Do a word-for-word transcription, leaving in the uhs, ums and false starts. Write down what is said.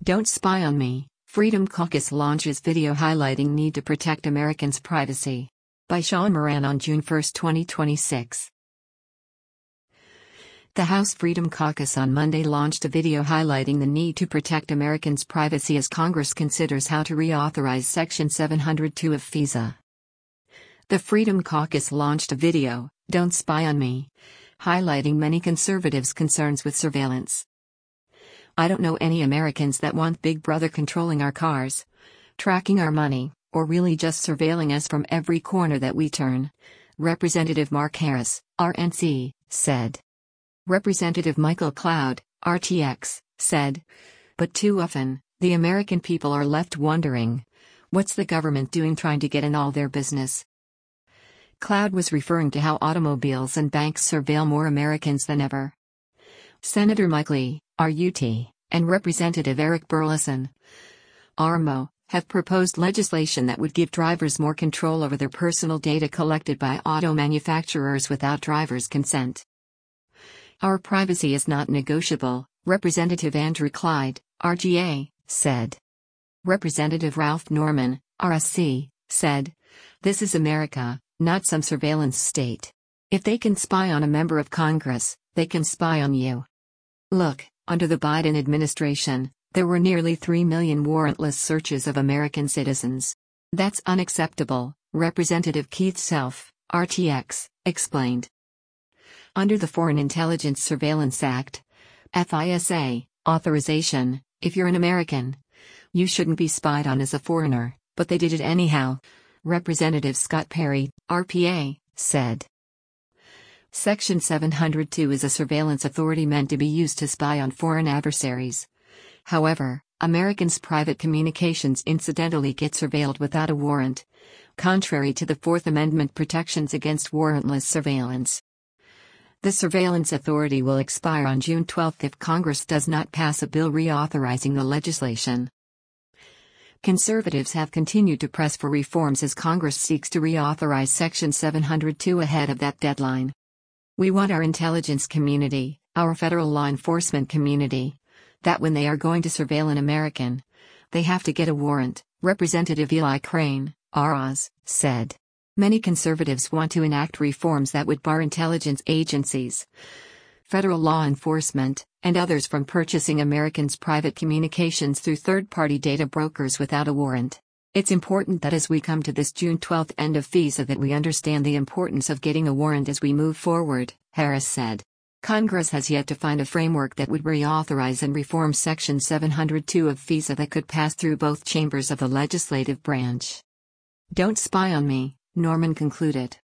Don't Spy on Me. Freedom Caucus launches video highlighting need to protect Americans' privacy. By Sean Moran on June first, twenty twenty-six. The House Freedom Caucus on Monday launched a video highlighting the need to protect Americans' privacy as Congress considers how to reauthorize Section seven hundred two of FISA. The Freedom Caucus launched a video, Don't Spy on Me, highlighting many conservatives' concerns with surveillance. I don't know any Americans that want Big Brother controlling our cars, tracking our money, or really just surveilling us from every corner that we turn, Representative Mark Harris, R N C, said. Representative Michael Cloud, R T X, said, but too often, the American people are left wondering, what's the government doing trying to get in all their business? Cloud was referring to how automobiles and banks surveil more Americans than ever. Senator Mike Lee, R U T, and Representative Eric Burlison, R M O, have proposed legislation that would give drivers more control over their personal data collected by auto manufacturers without drivers' consent. Our privacy is not negotiable, Representative Andrew Clyde, R G A, said. Representative Ralph Norman, R S C, said, this is America, not some surveillance state. If they can spy on a member of Congress, they can spy on you. Look, under the Biden administration, there were nearly three million warrantless searches of American citizens. That's unacceptable, Representative Keith Self, R T X, explained. Under the Foreign Intelligence Surveillance Act, FISA, authorization, if you're an American, you shouldn't be spied on as a foreigner, but they did it anyhow, Representative Scott Perry, R P A, said. Section seven hundred two is a surveillance authority meant to be used to spy on foreign adversaries. However, Americans' private communications incidentally get surveilled without a warrant, contrary to the Fourth Amendment protections against warrantless surveillance. The surveillance authority will expire on June twelfth if Congress does not pass a bill reauthorizing the legislation. Conservatives have continued to press for reforms as Congress seeks to reauthorize Section seven hundred two ahead of that deadline. We want our intelligence community, our federal law enforcement community, that when they are going to surveil an American, they have to get a warrant, Representative Eli Crane, R O S, said. Many conservatives want to enact reforms that would bar intelligence agencies, federal law enforcement, and others from purchasing Americans' private communications through third-party data brokers without a warrant. It's important that as we come to this June twelfth end of FISA that we understand the importance of getting a warrant as we move forward, Harris said. Congress has yet to find a framework that would reauthorize and reform Section seven hundred two of FISA that could pass through both chambers of the legislative branch. Don't spy on me, Norman concluded.